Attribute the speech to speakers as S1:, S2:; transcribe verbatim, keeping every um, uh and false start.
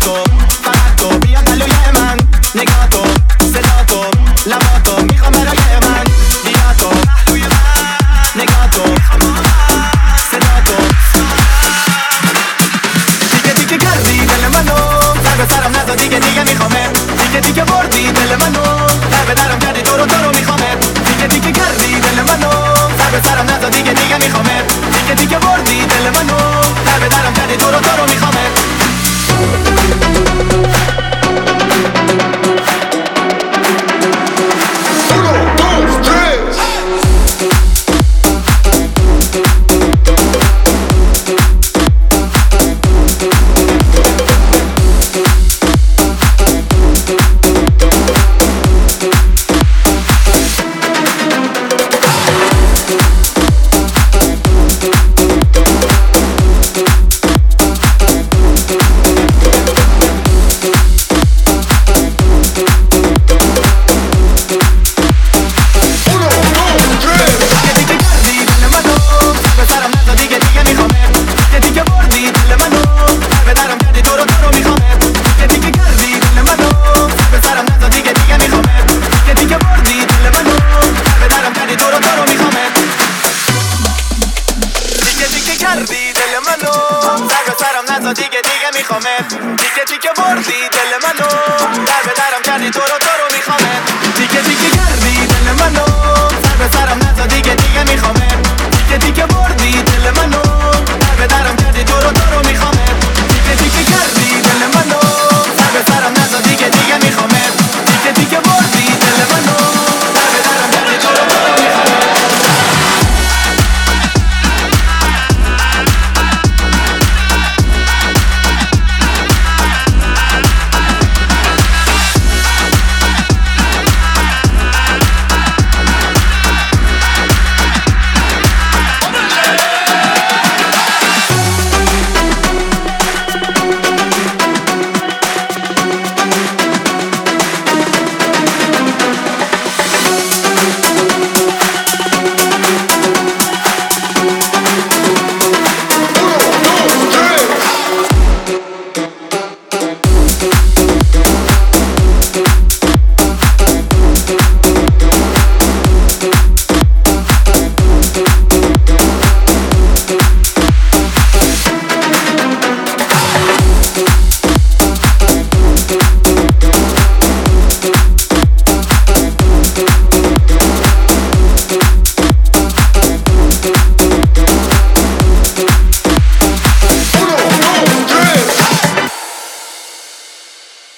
S1: تو فقط تو بیا گلوی من، نگاه تو صدا تو لبا تو میخوام برای من، بیا تو پهلوی من، نگاه تو صدا تو دیگه دیگه کردی دل منو، سر به سرم نزا دیگه دیگه میخوامه، دیگه دیگه بردی دل منو، در به درم کردی تو رو تو رو میخوامه، دیگه دیگه کردی دل منو، سر به سرم نزا دیگه دیگه میخوامه، دیگه دیگه بردی دل منو، در به درم کردی تو رو تو رو میخوامه. کردی دل منو، سر به سرم نزا دیگه دیگه میخوامت، دیگه دیگه بردی دل منو، در به درم کردی تو رو